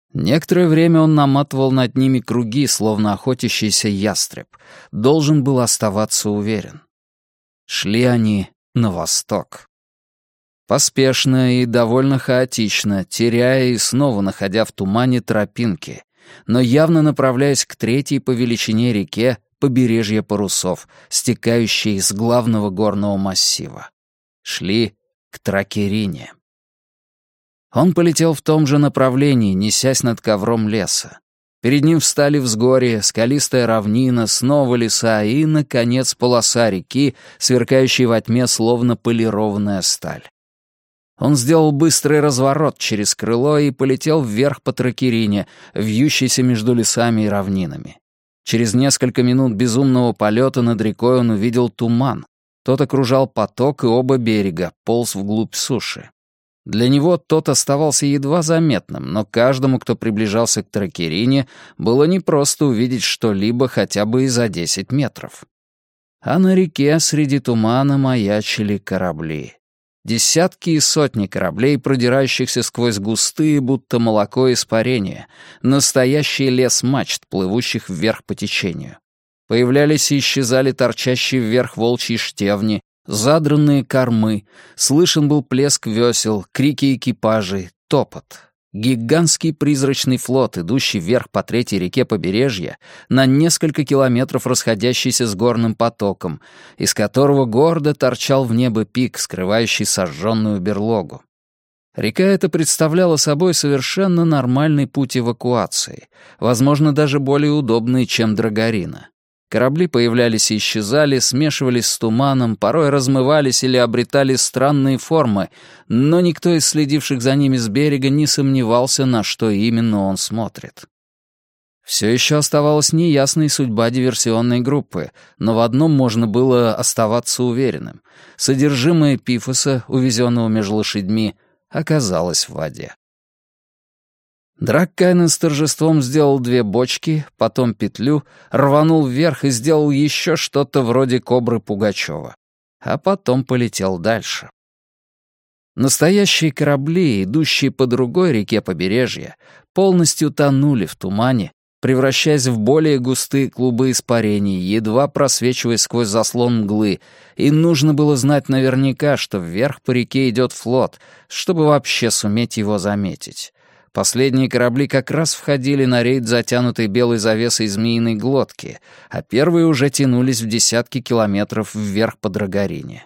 Некоторое время он наматывал над ними круги, словно охотящийся ястреб. Должен был оставаться уверен. Шли они на восток. Поспешно и довольно хаотично, теряя и снова находя в тумане тропинки, но явно направляясь к третьей по величине реке побережья Парусов, стекающей из главного горного массива. Шли к Тракерине. Он полетел в том же направлении, несясь над ковром леса. Перед ним встали взгорье, скалистая равнина, снова леса и, наконец, полоса реки, сверкающая во тьме, словно полированная сталь. Он сделал быстрый разворот через крыло и полетел вверх по Тракерине, вьющейся между лесами и равнинами. Через несколько минут безумного полета над рекой он увидел туман. Тот окружал поток и оба берега, полз вглубь суши. Для него тот оставался едва заметным, но каждому, кто приближался к Тракерине, было непросто увидеть что-либо хотя бы и за 10 метров. А на реке среди тумана маячили корабли. Десятки и сотни кораблей, продирающихся сквозь густые, будто молоко испарения, настоящий лес мачт, плывущих вверх по течению. Появлялись и исчезали торчащие вверх волчьи штевни, задранные кормы, слышен был плеск весел, крики экипажей, топот. Гигантский призрачный флот, идущий вверх по третьей реке побережья, на несколько километров расходящийся с горным потоком, из которого гордо торчал в небо пик, скрывающий сожженную берлогу. Река эта представляла собой совершенно нормальный путь эвакуации, возможно, даже более удобный, чем Драгорина. Корабли появлялись и исчезали, смешивались с туманом, порой размывались или обретали странные формы, но никто из следивших за ними с берега не сомневался, на что именно он смотрит. Все еще оставалась неясной судьба диверсионной группы, но в одном можно было оставаться уверенным. Содержимое Пифоса, увезенного между лошадьми, оказалось в воде. Драккайнен с торжеством сделал 2 бочки, потом петлю, рванул вверх и сделал еще что-то вроде кобры Пугачева. А потом полетел дальше. Настоящие корабли, идущие по другой реке побережья, полностью тонули в тумане, превращаясь в более густые клубы испарений, едва просвечивая сквозь заслон мглы, и нужно было знать наверняка, что вверх по реке идет флот, чтобы вообще суметь его заметить. Последние корабли как раз входили на рейд, затянутой белой завесой змеиной глотки, а первые уже тянулись в десятки километров вверх по Драгорине.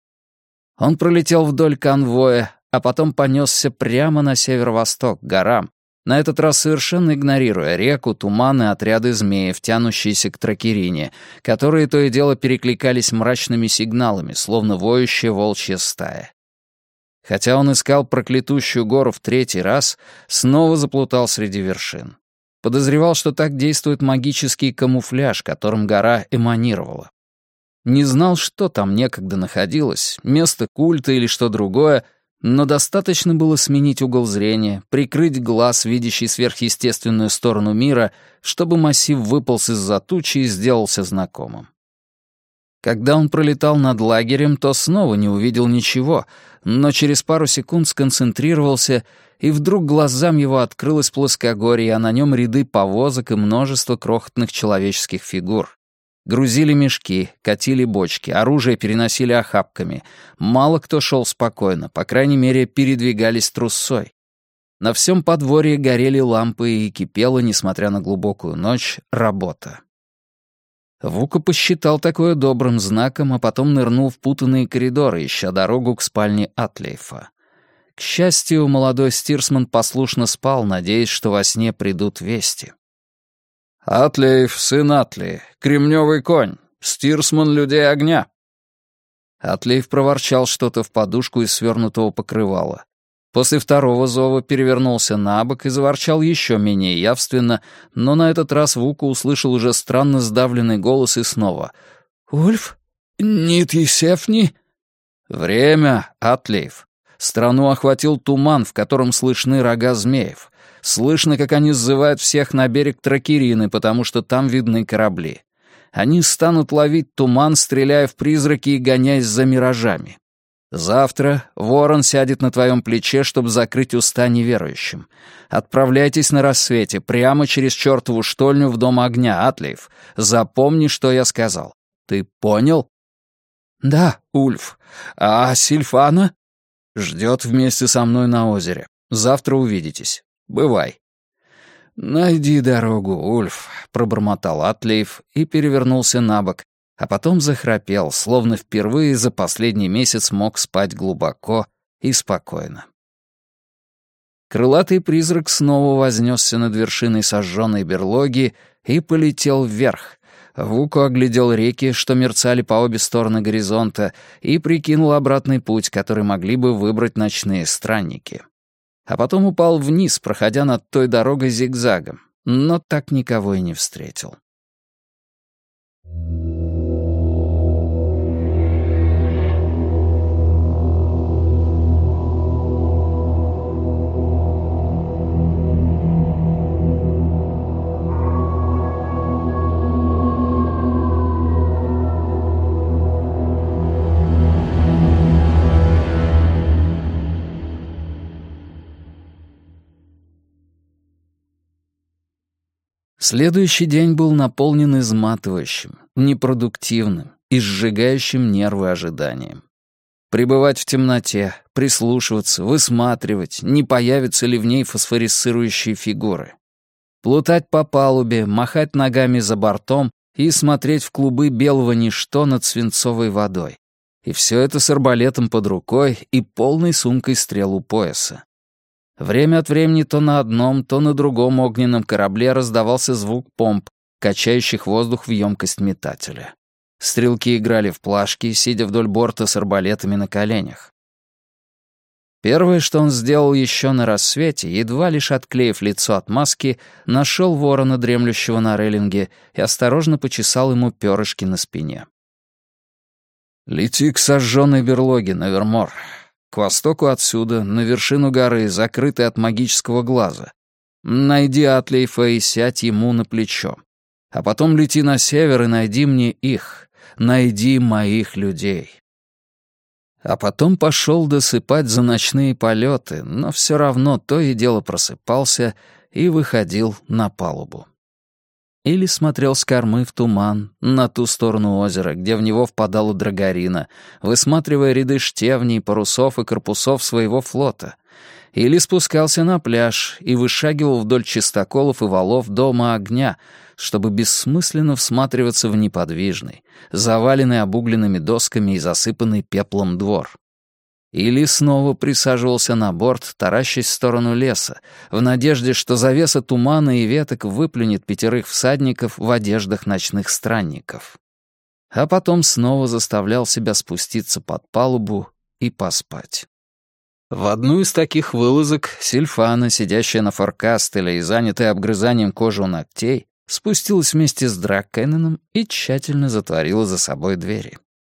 Он пролетел вдоль конвоя, а потом понесся прямо на северо-восток, к горам, на этот раз совершенно игнорируя реку, туман и отряды змеев, тянущиеся к Тракерине, которые то и дело перекликались мрачными сигналами, словно воющая волчья стая. Хотя он искал проклятущую гору в 3-й раз, снова заплутал среди вершин. Подозревал, что так действует магический камуфляж, которым гора эманировала. Не знал, что там некогда находилось, место культа или что другое, но достаточно было сменить угол зрения, прикрыть глаз, видящий сверхъестественную сторону мира, чтобы массив выполз из-за тучи и сделался знакомым. Когда он пролетал над лагерем, то снова не увидел ничего, но через пару секунд сконцентрировался, и вдруг глазам его открылось плоскогорье, а на нем ряды повозок и множество крохотных человеческих фигур. Грузили мешки, катили бочки, оружие переносили охапками. Мало кто шел спокойно, по крайней мере, передвигались трусцой. На всем подворье горели лампы и кипела, несмотря на глубокую ночь, работа. Вука посчитал такое добрым знаком, а потом нырнул в путанные коридоры, ища дорогу к спальне Атлейфа. К счастью, молодой стирсман послушно спал, надеясь, что во сне придут вести. «Атлейф, сын Атли, кремневый конь, стирсман людей огня». Атлейф проворчал что-то в подушку из свернутого покрывала. После второго зова перевернулся на бок и заворчал еще менее явственно, но на этот раз Вука услышал уже странно сдавленный голос и снова. «Ульф? Нит Есефни?» «Время, Атлейф». Страну охватил туман, в котором слышны рога змеев. Слышно, как они сзывают всех на берег Тракерины, потому что там видны корабли. Они станут ловить туман, стреляя в призраки и гоняясь за миражами. Завтра ворон сядет на твоем плече, чтобы закрыть уста неверующим. Отправляйтесь на рассвете прямо через чертову штольню в Дом огня, Атлеев. Запомни, что я сказал. Ты понял? Да, Ульф. А Сильфана? Ждет вместе со мной на озере. Завтра увидитесь. Бывай. «Найди дорогу, Ульф», — пробормотал Атлеев и перевернулся на бок, а потом захрапел, словно впервые за последний месяц мог спать глубоко и спокойно. Крылатый призрак снова вознесся над вершиной сожженной берлоги и полетел вверх. Вуко оглядел реки, что мерцали по обе стороны горизонта, и прикинул обратный путь, который могли бы выбрать ночные странники. А потом упал вниз, проходя над той дорогой зигзагом, но так никого и не встретил. Следующий день был наполнен изматывающим, непродуктивным и сжигающим нервы ожиданием. Пребывать в темноте, прислушиваться, высматривать, не появятся ли в ней фосфорисцирующие фигуры. Плутать по палубе, махать ногами за бортом и смотреть в клубы белого ничто над свинцовой водой. И все это с арбалетом под рукой и полной сумкой стрел у пояса. Время от времени то на одном, то на другом огненном корабле раздавался звук помп, качающих воздух в емкость метателя. Стрелки играли в плашки, сидя вдоль борта с арбалетами на коленях. Первое, что он сделал еще на рассвете, едва лишь отклеив лицо от маски, нашел ворона, дремлющего на рейлинге, и осторожно почесал ему перышки на спине. «Лети к сожженной берлоге, Невермор. К востоку отсюда, на вершину горы, закрытой от магического глаза. Найди Атлейфа и сядь ему на плечо. А потом лети на север и найди мне их. Найди моих людей». А потом пошел досыпать за ночные полеты, но все равно то и дело просыпался и выходил на палубу. Или смотрел с кормы в туман, на ту сторону озера, где в него впадала Драгорина, высматривая ряды штевней, парусов и корпусов своего флота. Или спускался на пляж и вышагивал вдоль чистоколов и валов Дома огня, чтобы бессмысленно всматриваться в неподвижный, заваленный обугленными досками и засыпанный пеплом двор. Или снова присаживался на борт, таращась в сторону леса, в надежде, что завеса тумана и веток выплюнет 5 всадников в одеждах ночных странников. А потом снова заставлял себя спуститься под палубу и поспать. В одну из таких вылазок Сильфана, сидящая на форкастеле и занятая обгрызанием кожи у ногтей, спустилась вместе с Драккайненом и тщательно затворила за собой двери.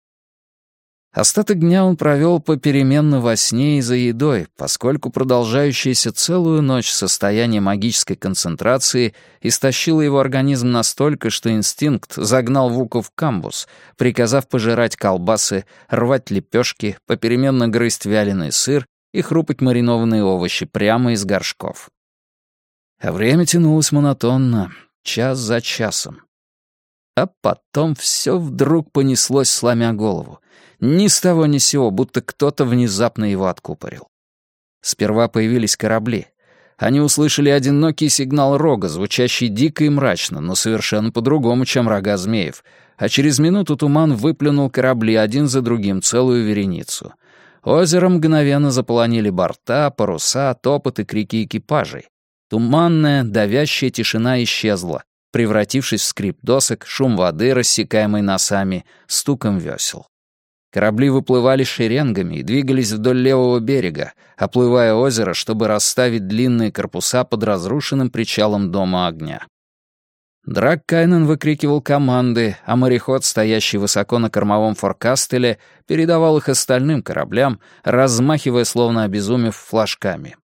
Остаток дня он провел попеременно во сне и за едой, поскольку продолжающееся целую ночь состояние магической концентрации истощило его организм настолько, что инстинкт загнал Вуку в камбус, приказав пожирать колбасы, рвать лепешки, попеременно грызть вяленый сыр и хрупать маринованные овощи прямо из горшков. А время тянулось монотонно, час за часом. А потом все вдруг понеслось, сломя голову. Ни с того ни с сего, будто кто-то внезапно его откупорил. Сперва появились корабли. Они услышали одинокий сигнал рога, звучащий дико и мрачно, но совершенно по-другому, чем рога змеев. А через минуту туман выплюнул корабли один за другим, целую вереницу. Озеро мгновенно заполонили борта, паруса, топот и крики экипажей. Туманная, давящая тишина исчезла, превратившись в скрип досок, шум воды, рассекаемой носами, стуком весел. Корабли выплывали шеренгами и двигались вдоль левого берега, оплывая озеро, чтобы расставить длинные корпуса под разрушенным причалом Дома огня. Драккайнен выкрикивал команды, а мореход, стоящий высоко на кормовом форкастеле, передавал их остальным кораблям, размахивая, словно обезумев, флажками.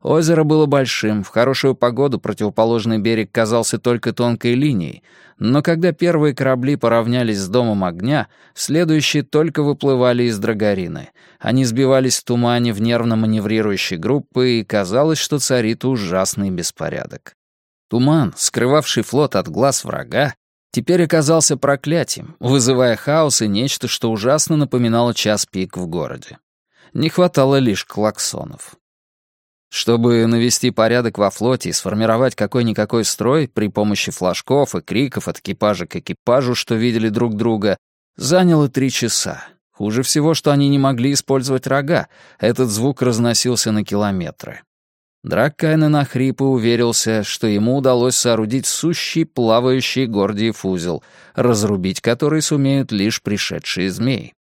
Озеро было большим, в хорошую погоду противоположный берег казался только тонкой линией, но когда первые корабли поравнялись с домом огня, следующие только выплывали из Драгорины. Они сбивались в тумане в нервно маневрирующей группы, и казалось, что царит ужасный беспорядок. Туман, скрывавший флот от глаз врага, теперь оказался проклятием, вызывая хаос и нечто, что ужасно напоминало час пик в городе. Не хватало лишь клаксонов. Чтобы навести порядок во флоте и сформировать какой-никакой строй при помощи флажков и криков от экипажа к экипажу, что видели друг друга, заняло 3 часа. Хуже всего, что они не могли использовать рога, этот звук разносился на километры. Драккайнен охрип и уверился, что ему удалось соорудить сущий плавающий Гордиев узел, разрубить который сумеют лишь пришедшие змеи.